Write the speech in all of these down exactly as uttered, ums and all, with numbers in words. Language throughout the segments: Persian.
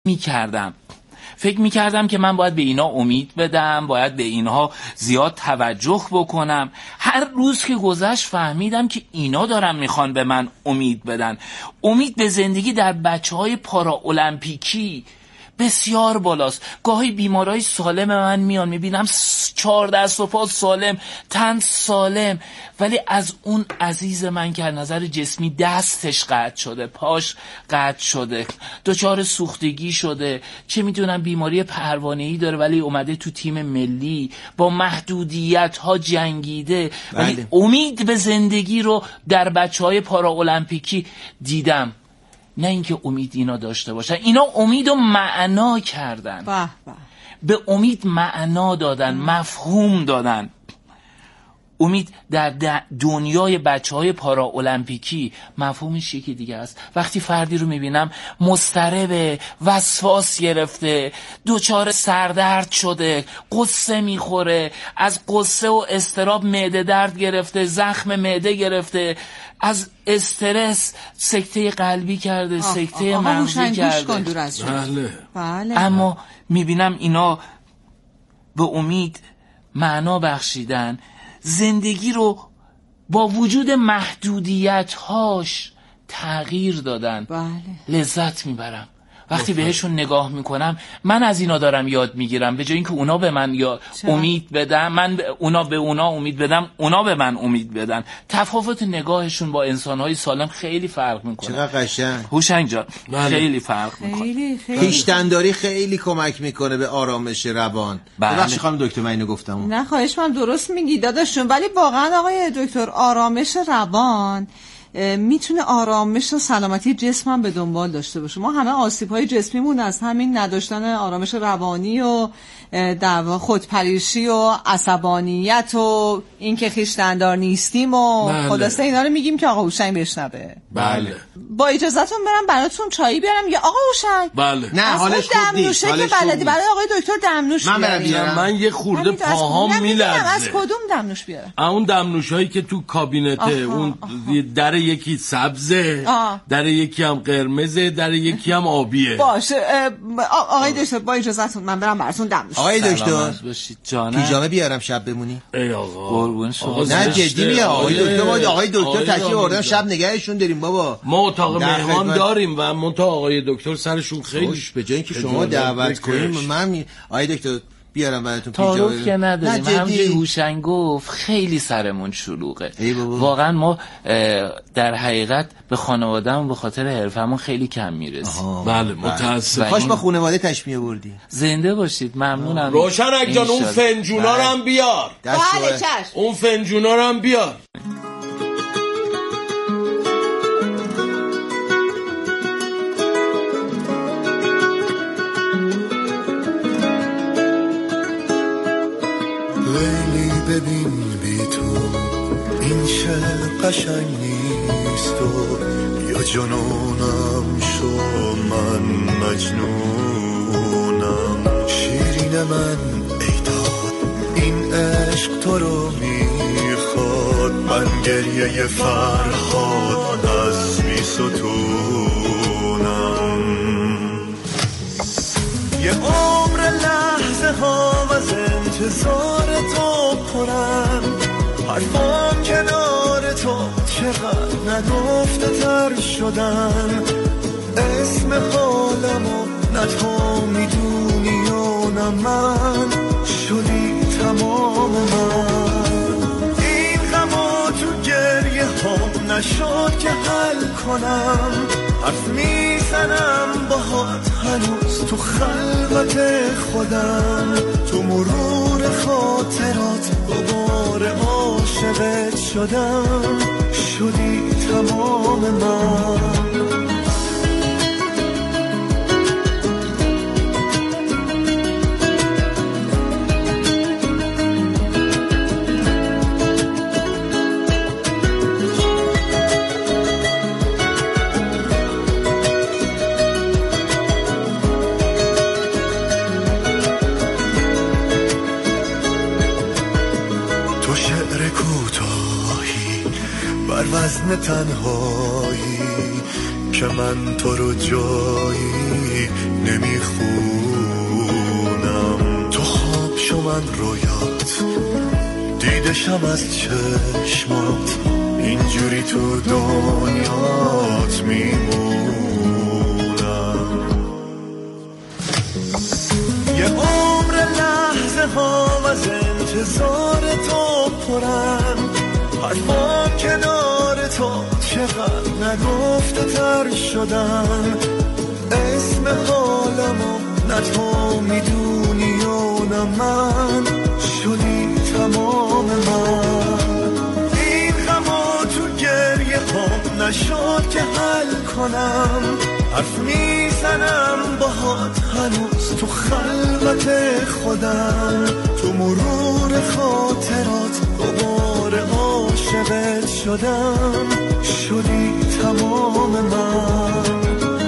میکردم فکر میکردم که من باید به اینا امید بدم، باید به اینها زیاد توجه بکنم. هر روز که گذشت فهمیدم که اینا دارن میخوان به من امید بدن. امید به زندگی در بچه های پارا المپیکی بسیار بالاست. گاهی بیمارای سالم من میان، میبینم چهار دست و پا سالم، تن سالم، ولی از اون عزیز من که از نظر جسمی دستش قطع شده، پاش قطع شده، دچار سوختگی شده، چه میدونم بیماری پروانه‌ای داره ولی اومده تو تیم ملی، با محدودیت ها جنگیده، ولی بله. امید به زندگی رو در بچهای پارا المپیکی دیدم. نه اینکه امید اینا داشته باشن، اینا امید و معنا کردن، بح بح. به امید معنا دادن، مفهوم دادن. امید در دنیای بچه های پارا المپیکی مفهومش یکی دیگه است. وقتی فردی رو میبینم مضطرب، وسواس گرفته، دچار سردرد شده، قصه میخوره، از قصه و اضطراب معده درد گرفته، زخم معده گرفته، از استرس سکته قلبی کرده، آه سکته آه مغزی کرده، بله. بله. اما میبینم اینا به امید معنا بخشیدن، زندگی رو با وجود محدودیت‌هاش تغییر دادن. بله. لذت میبرم وقتی بهشون نگاه میکنم. من از اینا دارم یاد میگیرم، به جای اینکه اونا به من یا امید بدن، من به اونا به اونا امید بدم، اونا به من امید بدن. تفاوت نگاهشون با انسانهای سالم خیلی فرق میکنه. چقدر قشنگ هوشنگ جان، خیلی فرق میکنه. خیلی خیلی پیش‌دنداری خیلی کمک میکنه به آرامش روان. ببخشید خانم دکتر من اینو گفتم. نه خواهش من، درست میگی داداشون، ولی واقعا آقای دکتر آرامش روان میتونه آرامش و سلامتی جسم هم به دنبال داشته باشه. ما همه آسیب‌های جسمیمون از همین نداشتن آرامش روانی و در خودپریشی و عصبانیت و اینکه خویشتن‌دار نیستیم و بله. خلاصه اینا رو میگیم که آقا هوشنگ بشنوه. بله. با اجازهتون برم براتون چایی بیارم یا آقا هوشنگ؟ بله. نه حالش خوب نیست. که بلدی برای آقای دکتر دمنوش من برم بیارم. من یه خورده پاهام میلرزه. از کدوم دمنوش بیارم؟ اون دمنوشایی که تو کابینته، اون در یکی سبزه، آه. در یکی هم قرمزه، در یکی هم آبیه. باشه آقای دکتر با اجازهتون من برم براتون دمنوش. آقای دکتر جانم پیژامه بیارم شب بمونی؟ ای آقا قربون شما. نه جدی میگم آقای دکتر، ما آقای دکتر تشریف آوردن شب نگهشون داریم بابا. ما اتاق مهمان داریم و منتها آقای دکتر سرشون خیلی به جای اینکه شما دعوت کنیم من آقای دکتر بیارم براتون پیجامه. تعارف که نداریم، همونجوری هوشنگ گفت خیلی سرمون شلوغه. واقعا ما در حقیقت به خانواده‌مون به خاطر حرفمون خیلی کم میرسیم. بله متاسفم. کاش با خانواده تشمیه بردی. زنده باشید، ممنونم. روشنک جان اون فنجونا رو هم بیار. بله چشم. اون فنجونا رو هم بیار. ببین بی تو این شهر قشنگ نیست و بیا جنونم شو من مجنونم. شیرین من ایداد این عشق تو رو میخواد، من گریه فرهاد از می ستونم. یه عمر لحظه ها و انتظار تو پرم، حرفام کنار تو چقدر نگفته تر شدن. اسم حالمو نه تو میدونی و نه من، شدی تمام من. این غما تو گریه ها نشد که حل کنم، حرف میزنم باهات هنوز تو خلوت خودم. تو مرور خاطرات دوباره عاشقت شدم، شدی تمام من. وزن تنهایی که من تو رو جایی نمیخونم. تو خواب شو من رویات دیدشم از چشمات، اینجوری تو دنیات میمونم. یه عمر لحظه ها از انتظار تو پرم، حرفام کنار تو چقدر نگفته تر شدم. اسم حالمو نه تو میدونی و نه من، شدی تمام من. این غما تو گریه پام نشد که حل کنم، حرف میزنم باهات هنوز تو خلوت خودم. تو مرور خاطرات دوباره عاشقت شدم، شدی تمام من.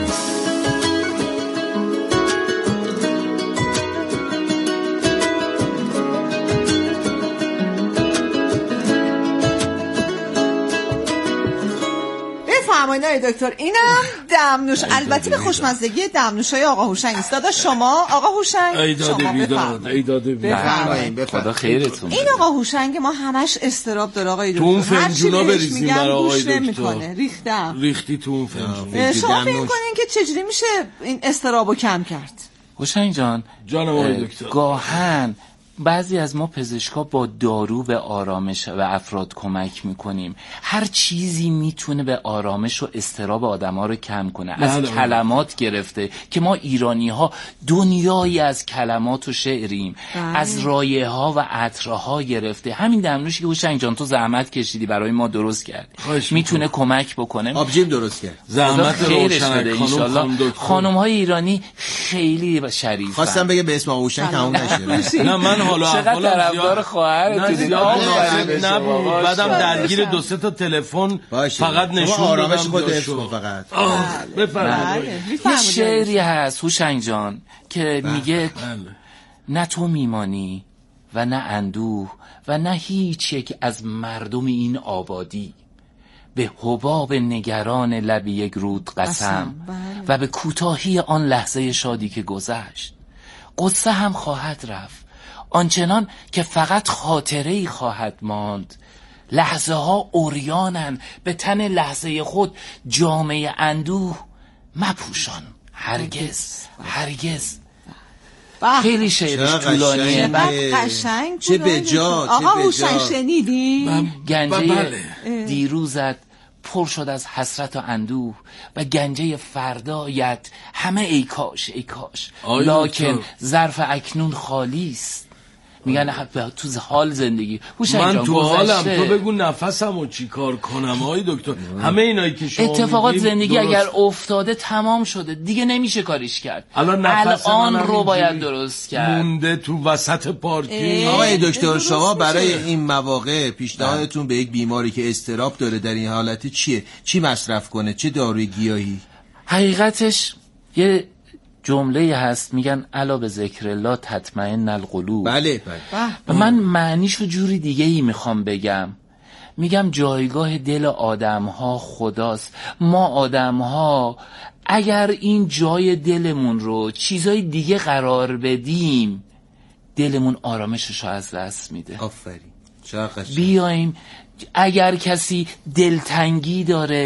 فرمایید دکتر. اینم دمنوش، البته به خوشمزدگی دمنوشای آقا هوشنگ است. دادا شما آقا هوشنگ ایداد بیداد ایداد بیداد خدا خیرتون. این آقا هوشنگ ما همش استراب داره آقای دکتر. تو اون فنجونا بریزیم برای آقای دکتر. ریختم ریختی تو اون فنجون. شما فکر کنین که چجوری میشه این استرابو کم کرد؟ هوشنگ جان جان آقای دکتر، گاهن بعضی از ما پزشکا با دارو به آرامش و افراد کمک میکنیم. هر چیزی میتونه به آرامش و اضطراب آدما رو کم کنه. از بله کلمات گرفته که ما ایرانی ها دنیایی از کلمات و شعریم، بله. از رایحه ها و عطرها گرفته. همین دمنوشی که هوشنگ جان تو زحمت کشیدی برای ما درست کردی میتونه کمک بکنه. آبجیم درست کرد. زحمت خیرش بده ان شاءالله. خانم های ایرانی خیلی شریفن. خواستم بگم به اسم هوشنگ تموم نشه. نه من حالا چقدر طرفدار خواهرتون نبود، بعدم درگیر دو سه تا تلفن فقط نشون آرامش خود اسم فقط. بفرمایید. یه شعری هست هوشنگ جان که میگه نه تو میمانی و نه اندوه و نه هیچ یک از مردم این آبادی، به حباب نگران لب یک رود قسم و به کوتاهی آن لحظه شادی که گذشت. قصه هم خواهد رفت آنچنان که فقط خاطره‌ای خواهد ماند. لحظه ها اوریانن به تن لحظه خود جامعه اندوه مپوشان هرگز هرگز. خیلی شعرش طولانیه، قشنگ چه بجا. آقا هوشنگ شنیدی؟ گنجه دیروزت پر شد از حسرت و اندوه و گنجه فردایت همه ای کاش ای کاش، لکن ظرف اکنون خالی است. میگن تو حال زندگی. من تو حالم، تو بگو نفسمو چی کار کنم آقای دکتر. همه اینایی که شما اتفاقات زندگی درست... اگر افتاده تمام شده دیگه نمیشه کاریش کرد. الان, الان رو باید درست کرد. مونده تو وسط پارکینگ. آقای دکتر شما برای این مواقع پیشنهادتون به یک بیماری که اضطراب داره در این حالت چیه؟ چی مصرف کنه؟ چه داروی گیاهی؟ حقیقتش یه جمله هست میگن الا به ذکر الله تطمئن القلوب. بله بله. من معنیشو جوری دیگه ای میخوام بگم. میگم جایگاه دل آدم ها خداست. ما آدم ها اگر این جای دلمون رو چیزای دیگه قرار بدیم دلمون آرامششو از دست میده. آفرین. چقدر بیایم اگر کسی دلتنگی داره،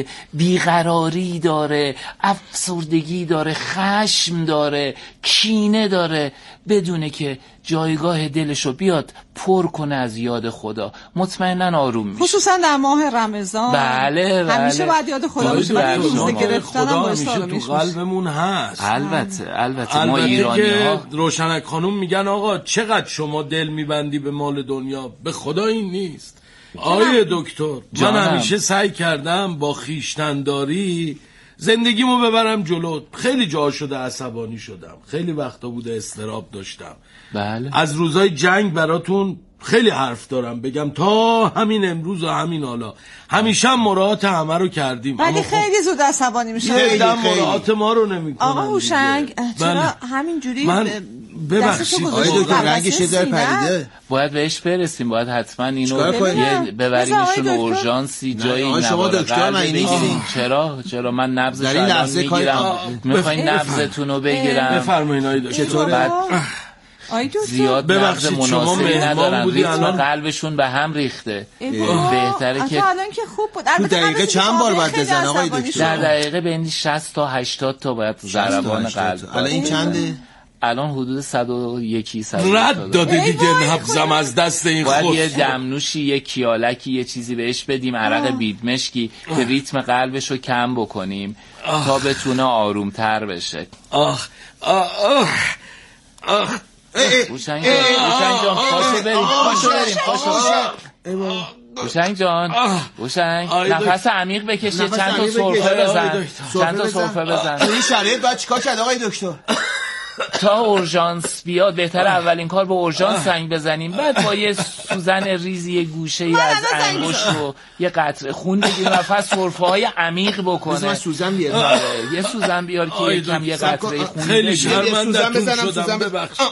بیقراری داره، افسردگی داره، خشم داره، کینه داره، بدونه که جایگاه دلشو بیاد پر کنه از یاد خدا، مطمئناً آروم میشه. خصوصا در ماه رمضان. بله بله. همیشه باید یاد خدا باشه. بله روزه گرفتن هم باعث آرامش تو قلبمون هست. البته البته ما ایرانی‌ها روشنک خانم میگن آقا چقدر شما دل میبندی به مال دنیا، به خدا این نیست. آیه دکتر من همیشه سعی کردم با خیشتنداری زندگیمو ببرم جلو. خیلی جا شده عصبانی شدم، خیلی وقتا بوده استراب داشتم. بله. از روزای جنگ براتون خیلی حرف دارم بگم تا همین امروز و همین حالا. همیشه هم مراعات همه رو کردیم ولی خیلی زود عصبانی میشه. خیلی مراعات ما رو نمیکنن. آقا هوشنگ چرا همینجوری من ببخشید آقای دکتر رنگش در پریده. باید بهش برسیم، باید حتما اینو ببریمشون اورژانسی جایی شما دکتر من نیستین. چرا چرا من نبضش الان میگیرم، میخواین نبضتون رو بگیرم؟ بفرمایید آقای دکتر. چطوره؟ زیاد نبض مناسبی ندارن، ریتم قلبشون به هم ریخته. بهتره که الان که خوب بود. تو دقیقه چند بار باید بزن آقای دکتر؟ در دقیقه بین شصت تا هشتاد تا باید ضربان قلب. الان این چنده؟ الان حدود صد و یک صد رد داده دیگه نبضم از دست این خود. باید یه دمنوشی، یه کیالکی، یه چیزی بهش بدیم، عرق بیدمشکی که ریتم قلبش رو کم بکنیم تا بتونه آرومتر بشه. آخ آخ آخ آخ هوشنگ جان، هوشنگ جان پاشو بریم، پاشو بریم، پاشو. هوشنگ جان، هوشنگ نفس عمیق بکشه، چند تا سرفه بزن، چند تا سرفه بزن. این شرایط باید چیکار کرد آقای دکتر؟ تا اورژانس بیاد بهتره اولین کار به اورژانس زنگ بزنیم، بعد با یه سوزن ریزی یه گوشه ای از انگشت و یه قطره خون بگیریم و فقط سرفه های عمیق بکنه. سوزن بیار، یه سوزن بیار که یکم یه قطره خون خیلی شرمنده‌تون شدم، ببخشید.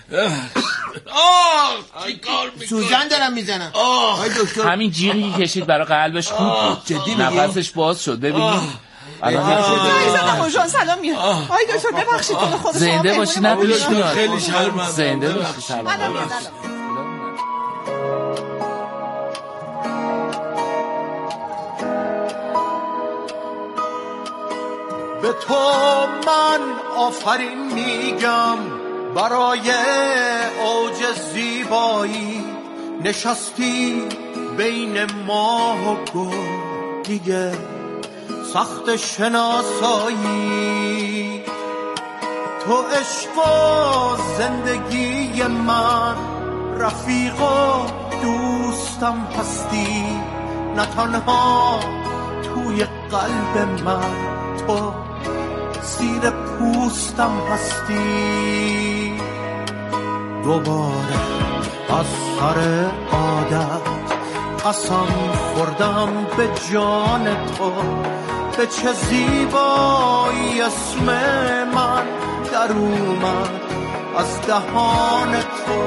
آه چی کار میکنی؟ سوزن دارم میزنم آقای دکتر. همین جیغی که کشید برای قلبش خوب بود، جدی نفسش باز شد. ببینید الان اورژانس سلام میاد. آقای دکتر ببخشید تو خود زنده باشی، نه پیش میاد. خیلی شرمنده. زنده باشی. سلام. به تو من آفرین میگم برای اوج زیبایی، نشستی بین ماه و گل، دیگه سخت شناسایی. تو عشق و زندگی من، رفیق و دوستم هستی، نه تنها توی قلب من، تو زیر پوستم هستی. دوباره از سر عادت قسم خوردم به جان تو، به چه زیبایی اسم من در اومد از دهان تو.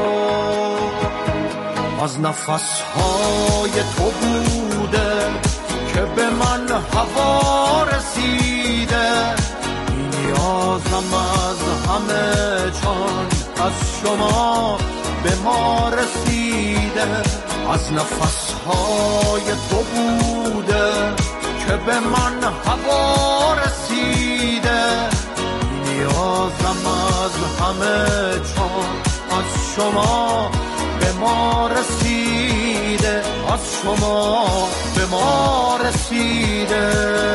از نفسهای تو بوده که به من هوا رسیده، نیازم از همه چون از شما به ما رسیده. از نفسهای تو بوده که به من هوا رسیده، نیازم از همه چون از شما به ما رسیده، از شما به ما رسیده.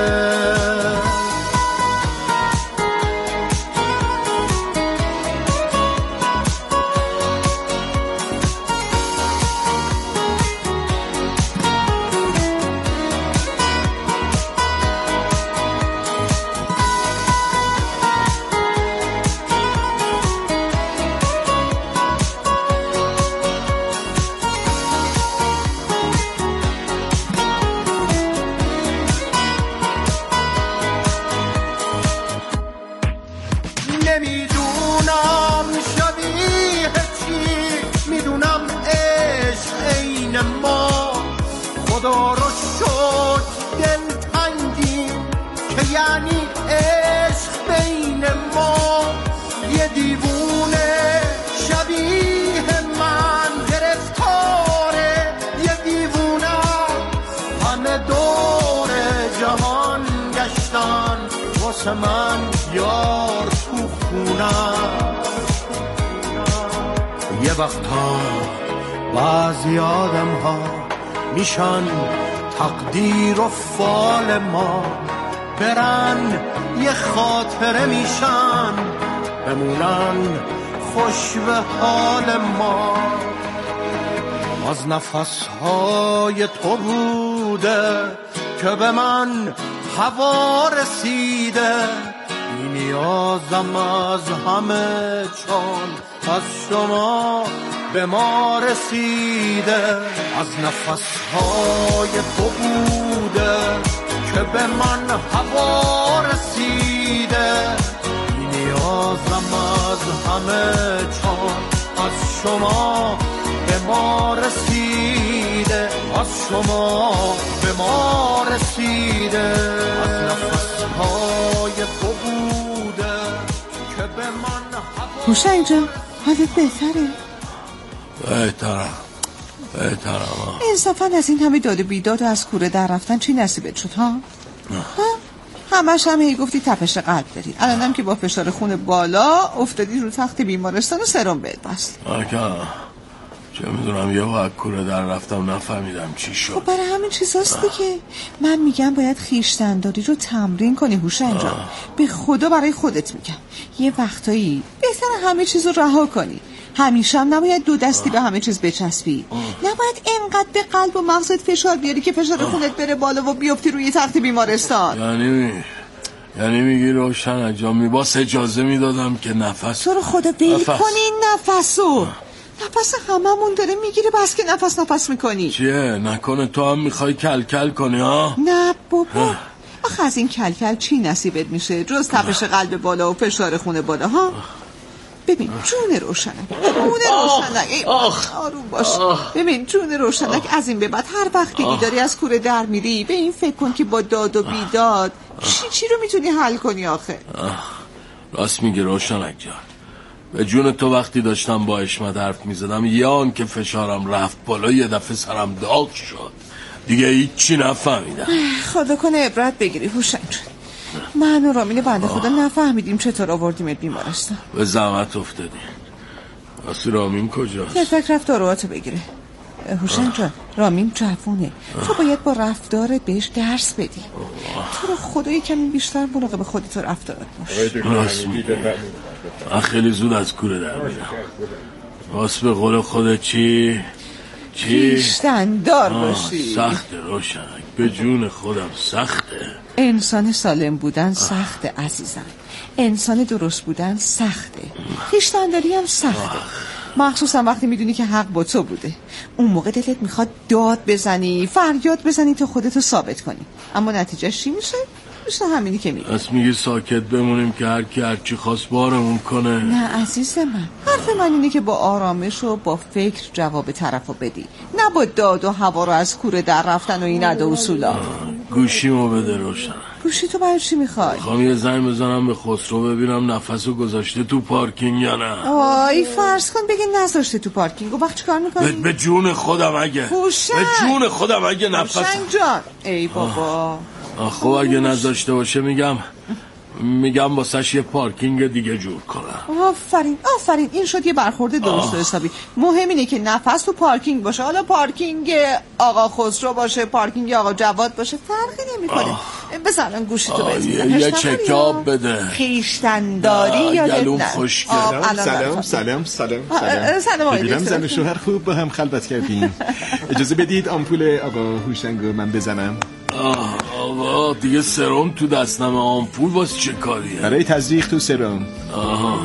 خدا رو شد دل تنگیم که یعنی عشق بین ما. یه دیوونه شبیه من گرفتاره، یه دیوونه همه دور جهان گشتن واسه من یار تو خونم. یه وقتا بعضی آدم ها میشن تقدیر و فال ما، برن یه خاطره میشن بمونن خوش به حال ما. از نفسهای تو بوده که به من هوا رسیده، نیازم از همه چون از شما به ما رسیده. از نفسهای تو بوده که به من هوا رسیده، نیازم از همه شما به ما رسیده، از شما به ما رسیده، از نفسهای تو بوده که به من هوشنگ جان حالت بهتره؟ بهترم بهترم. انصافا از این همه داد و بیداد و از کوره در رفتن چی نصیبت شد ها؟ ها؟ همش هم هی گفتی تپش قلب داری، الانم که با فشار خون بالا افتادی رو تخت بیمارستان و سرم بهت بست. آکا چه میدونم یه وقت کوره در رفتم نفهمیدم چی شد. خب برای همین چیزاست دیگه. من میگم باید خویشتن‌داری رو تمرین کنی هوشنگ جان. به خدا برای خودت میگم یه وقتایی بهتره همه چیز رو رها کنی. همیشه هم نباید دو دستی به همه چیز بچسبی. نباید انقدر به قلب و مغزت فشار بیاری که فشار خونت بره بالا و بیفتی روی تخت بیمارستان. یعنی یعنی میگی روشن جان میباس اجازه میدادم که نفس تو رو خدا ول کنی این نفسو. نفس هممون داره میگیره بس که نفس نفس میکنی. چیه؟ نکنه تو هم میخوای کل کل کنی ها؟ نه بابا آخه از این کل کل چی نصیبت میشه جز تپش قلب بالا و فشار خون بالا ها؟ ببین جون روشنک جون روشنک آروم باش. ببین جون روشنک از این به بعد هر وقت دیگه داری از کوره در میری به این فکر کن که با داد و بیداد چی چی رو میتونی حل کنی آخه. راست میگه روشنک جان. به جون تو وقتی داشتم با حشمت حرف میزدم یا آن که فشارم رفت بالا یه دفعه سرم داغ شد دیگه هیچی نفهمیدم. خدا کنه عبرت بگیری هوشنگ جون. من و رامین بنده خدا نفهمیدیم چطور آوردیمت بیمارستان. به زحمت افتادی. اصلا رامین کجاست؟ یه فکر رفت داروهاتو بگیره. هوشنگ جان رامین جوونه، تو باید با رفتارت بهش درس بدی. تو رو خدا یکمی بیشتر مراقب خودت و رفتارت باش. راست میگی. من خیلی زود از کوره در میرم. راست به قول خودت چی؟ چی؟ خویشتن‌دار باشی. سخته روشنک به جون خودم سخته. انسان سالم بودن سخته عزیزم. انسان درست بودن سخته. خویشتن‌داری هم سخته. مخصوصا وقتی میدونی که حق با تو بوده. اون موقع دلت میخواد داد بزنی فریاد بزنی تا خودتو ثابت کنی، اما نتیجهش چی میشه؟ میشه همینی که میگی. پس میگی ساکت بمونیم که هر کی هر چی خواست بارمون کنه؟ نه عزیز من، حرف من اینه که با آرامش و با فکر جواب طرفو بدی، نه با داد و هوا رو از کوره در رفتن و این ادا اصولا. گوشیمو بده روشن. گوشی تو برای چی میخوای؟ میخوام یه زنگ بزنم به خسرو ببینم نفسو گذاشته تو پارکینگ یا نه. آی فرض کن بگه نذاشته تو پارکینگ و وقت چیکار میکنی؟ به جون خودم اگه خوشنگ. به جون خودم اگه نفس خوشنگ جان ای بابا. خب اگه نذاشته باشه میگم میگم واسش یه پارکینگ دیگه جور کنم. آفرین آفرین این شد یه برخورد درست و حسابی. مهم اینه که نفس تو پارکینگ باشه، حالا پارکینگ آقا خسرو باشه پارکینگ آقا جواد باشه فرقی نمیکنه. بزن گوشی تو بزن یه چکاب بده. خویشتن‌داری یادت گلوم نه. خشکه. سلام سلام سلام سلام. ببینم زن و شوهر خوب با هم خلوت کردیم. اجازه بدید آمپول آقا هوشنگ رو من بزنم. آه آقا دیگه سرم تو دستم. آمپول واسه چه کاریه؟ برای تزریق تو سرم. آها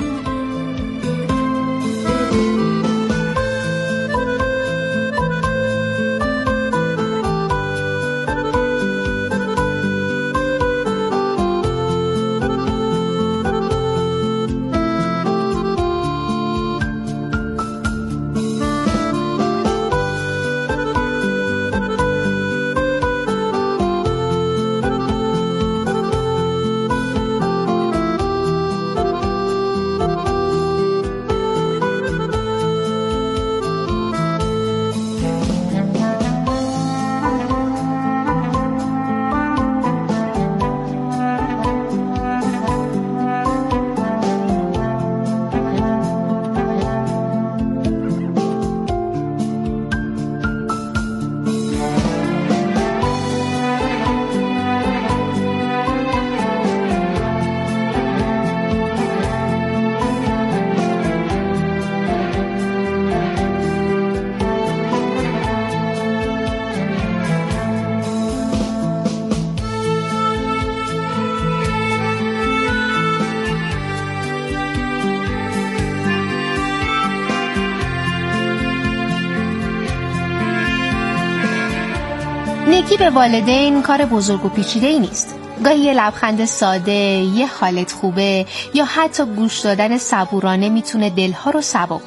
نیکی به والدین کار بزرگ و پیچیده‌ای نیست. گاهی یه لبخند ساده، یه حالت خوبه یا حتی گوش دادن صبورانه میتونه دلها رو سبک کنه.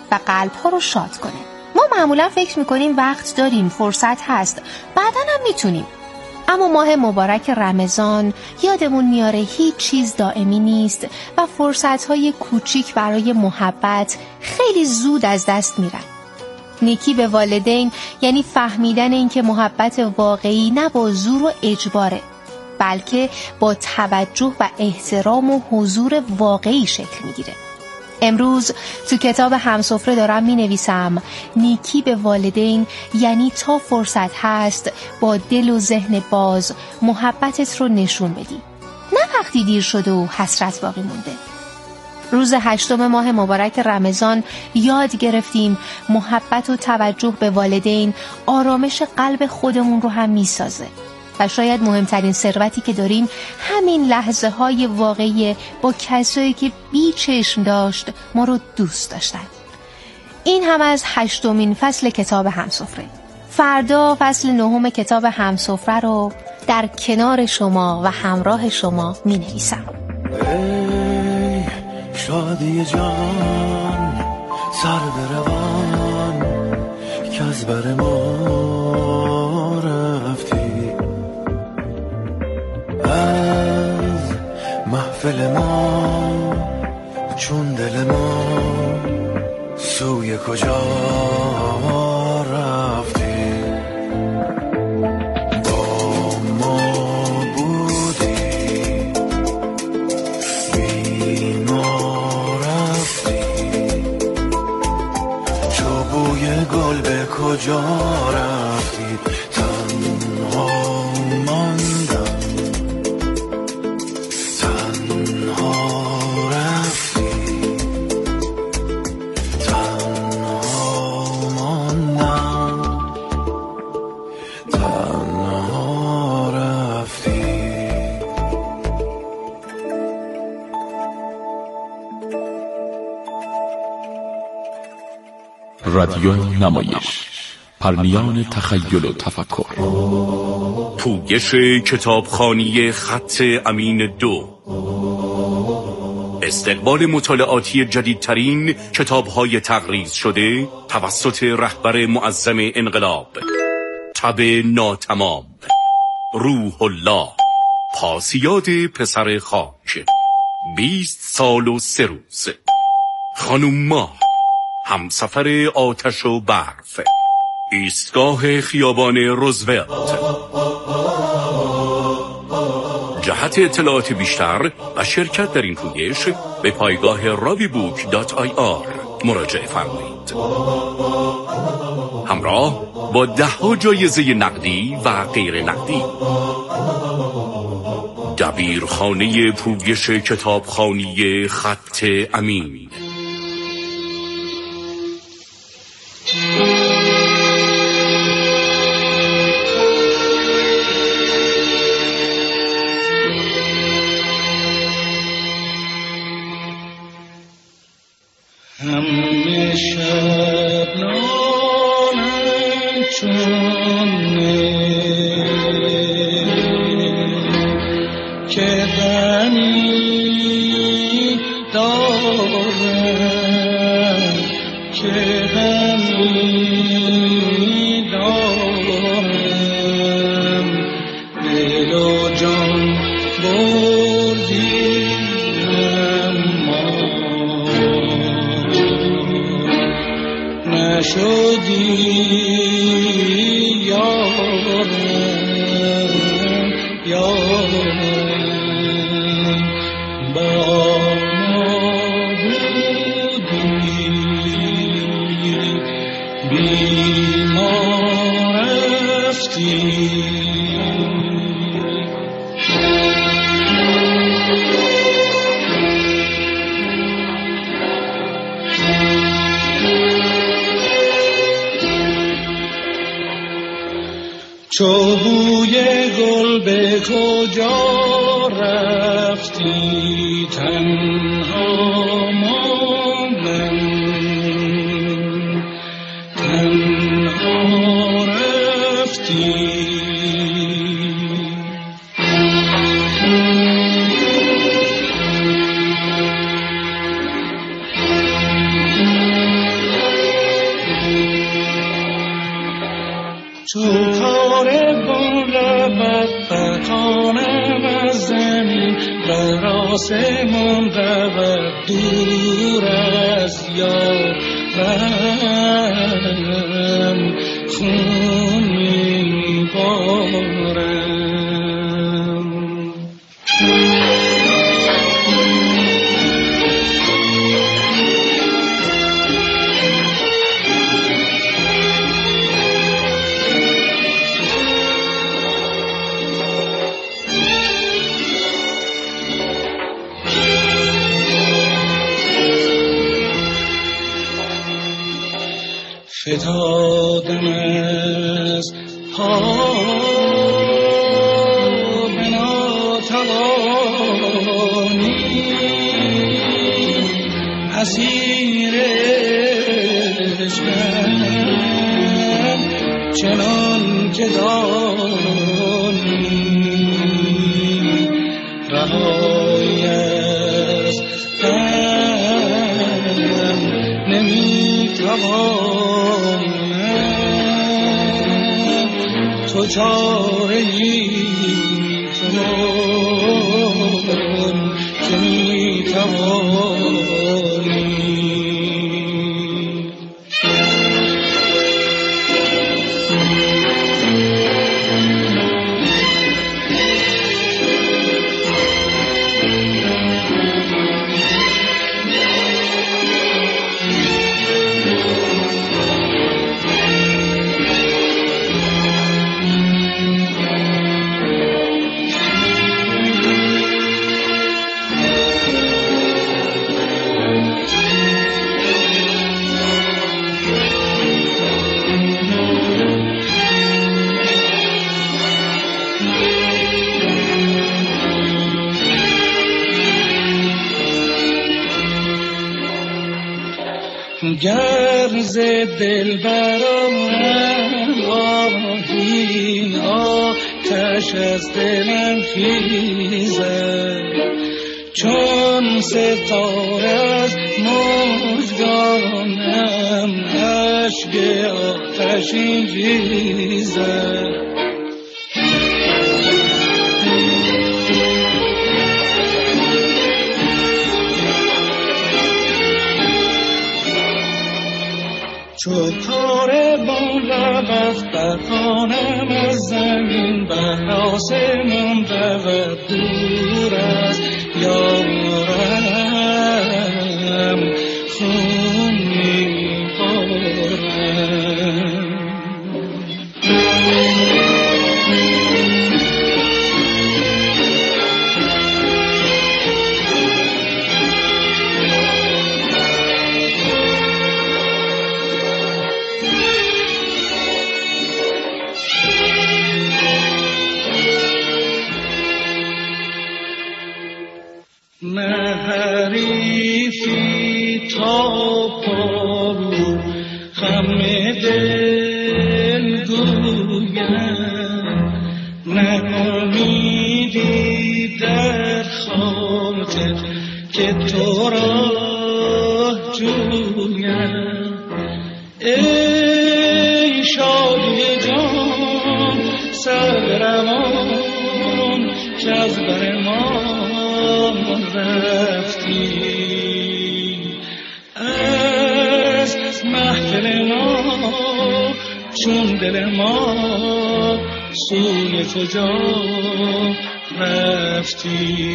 و قلب‌ها رو شاد کنه. ما معمولا فکر میکنیم وقت داریم، فرصت هست، بعداً هم میتونیم. اما ماه مبارک رمضان یادمون میاره هیچ چیز دائمی نیست و فرصت‌های کوچیک برای محبت خیلی زود از دست میرن. نیکی به والدین یعنی فهمیدن این که محبت واقعی نه با زور و اجباره، بلکه با توجه و احترام و حضور واقعی شکل میگیره. امروز تو کتاب همسفره دارم می نویسم نیکی به والدین یعنی تا فرصت هست با دل و ذهن باز محبتت رو نشون بدی، نه وقتی دیر شده و حسرت باقی مونده. روز هشتم ماه مبارک رمضان یاد گرفتیم محبت و توجه به والدین آرامش قلب خودمون رو هم می سازه و شاید مهمترین ثروتی که داریم همین لحظه های واقعی با کسایی که بی چشم داشت ما رو دوست داشتن. این هم از هشتمین فصل کتاب همسفره. فردا فصل نهم کتاب همسفره رو در کنار شما و همراه شما می نویسم. ای شادی جان سر بروان که از بر ما رفتی، از محفل ما چون دل ما سوی کجا رفتی. با ما بودی بی ما رفتی، چو بوی گل به کجا رفتی. تنها ماندم رادیو نمایش، پرنیان تخیل و تفکر. پویش کتابخوانی خط امین دو، استقبال مطالعاتی جدیدترین کتاب‌های تقریض شده توسط رهبر معظم انقلاب، تب ناتمام، روح الله، پاسیاد پسر خاک، بیست سال و سه روز، خانم ماه، همسفر آتش و برف، ایستگاه خیابان روزولت. جهت اطلاعات بیشتر و شرکت در این پویش به پایگاه راوی بوک دات آی آر مراجعه فرمایید. همراه با ده ها جایزه نقدی و غیر نقدی. دبیرخانه پویش کتابخوانی خط امین. همه شب نالم چون که غمی دارم، که غمی دارم، دل و جان بردی نشدی یارم، یارم با ما بودی بی ما رفتی. چو بوی گل به کجا رفتی، تنها ماندم، تنها رفتی. چون کاروان رود فغانم از زمین بر آسمان رود دور از یارم خون میبارم. فتادم از پا به ناتوانی اسیر عشقم چنان که دانی رهایی از غم نمیتوان تو چاره‌ای چنان که میتوانی. گر ز دل برآرم آهی آتش از دلم خیزد چون ستاره از مژگانم اشک آتشین ریزد. چو کاروان رود فغانم از زمین بر آسمان رود دور از یارم خون میبارم. نه حریفی تا پارو غم دل گویم نه امیدی در خاطر که تو را جویم. ای شادی جان سرروان که از بر ما رفتی از محفل ما چون دل ما سوی کجا رفتی.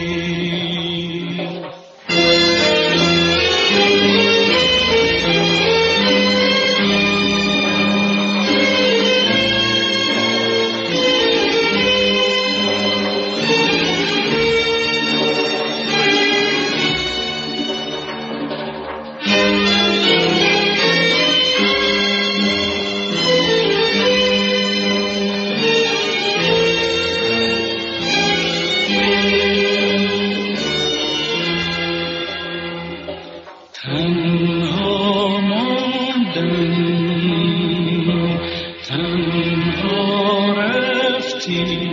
تنها رفتی